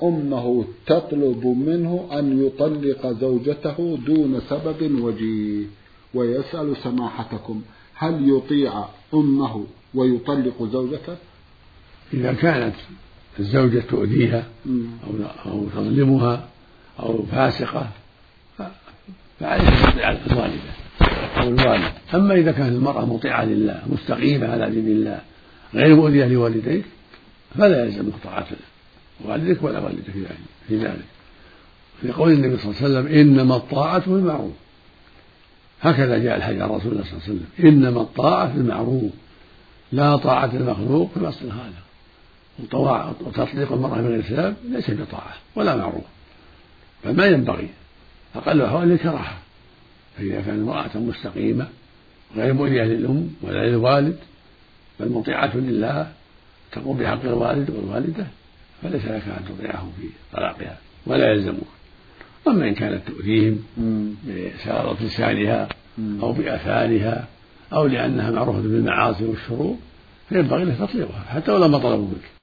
أمه تطلب منه أن يطلق زوجته دون سبب وجيه، ويسأل سماحتكم هل يطيع أمه ويطلق زوجته؟ إذا كانت الزوجة تؤذيها أو تظلمها أو فاسقة فعليها تطيع الوالدة أو الوالد. أما إذا كانت المرأة مطيعة لله مستقيمة على دين الله غير مؤذية لوالديك فلا يلزم طاعة والدك ولا والدك في ذلك. في قول النبي صلى الله عليه وسلم إنما الطاعة في المعروف، هكذا جاء الحديث عن رسول الله صلى الله عليه وسلم إنما الطاعة في المعروف لا طاعة المخلوق في معصية الخالق. وتطليق المرأة من غير سبب ليس بطاعة ولا معروف، فما ينبغي، أقل أحوال الكراهة. فإذا كانت امرأة مستقيمة غير مؤذية للأم ولا للوالد بل مطيعة لله تقوم بحق الوالد والوالدة فليس لك أن تطيعهم في طلاقها ولا يلزمك. أما إن كانت تؤذيهم بسرارة لسانها أو بآثارها أو لأنها معروفة بالمعاصي والشرور فينبغي لك تطليقها حتى ولو ما طلبوا منك.